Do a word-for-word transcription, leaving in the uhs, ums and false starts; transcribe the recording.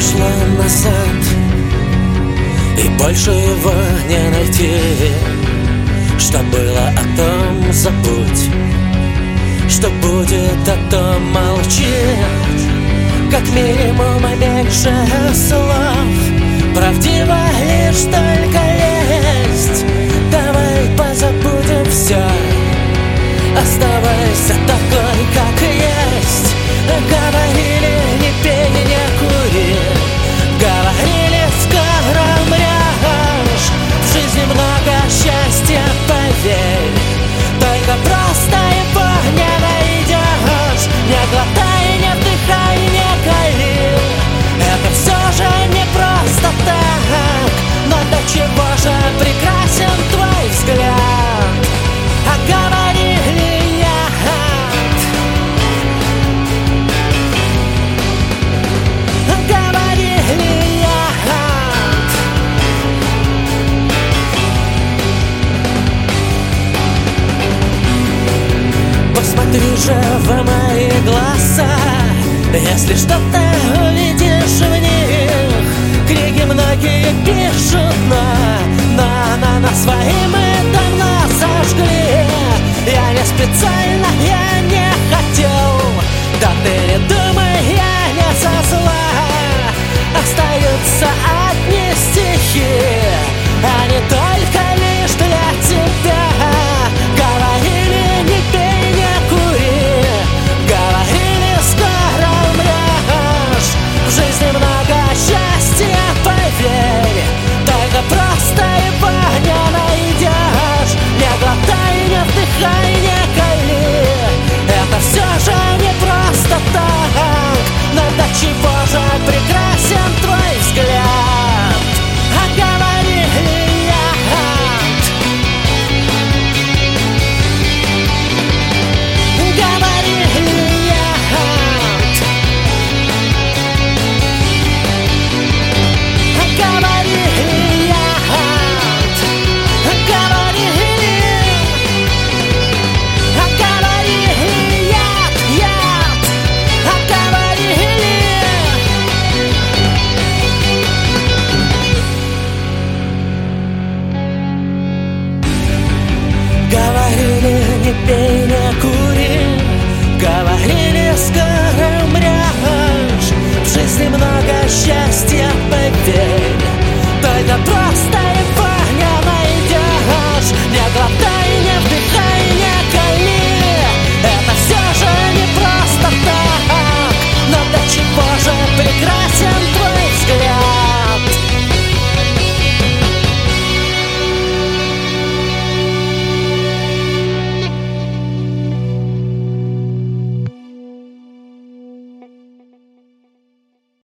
прошло назад, и больше его не найти. Что было, о том забудь, что будет, о том молчи. Как минимум меньше слов, правдиво лишь только есть. Давай позабудем все, оставайся такой, как есть. Говорили, не пей, не кури, говорили, скоро умрешь. В жизни много счастья, поверь, только просто его не найдешь. Не глотай, не вдыхай, не кали, это все же не просто так. Но до чего же прекрасен твой взгляд? А говорили я, говорили я. Посмотри же в мои глаза, если что-то увидишь в них. Книги многие пишут, но на, на, на свои мы давно сожгли. Я не специально, я не хотел, да ты не думай, я не со зла. Остаются одни стихи, они только лишь для тебя. Говорили, не пей, не кури, говорили, скоро умрешь. В жизни много счастья, поверь, только просто его не найдешь. Не глотай, не вдыхай, не кали, это все же не просто так. Но до чего же прекрасен твой взгляд? А говорили я, говорили я, говорили я, говорили, говорили яд, яд, говорили. Говорили, не пей, не кури, говорили, скоро умрешь. В жизни много счастья, поверь, только просто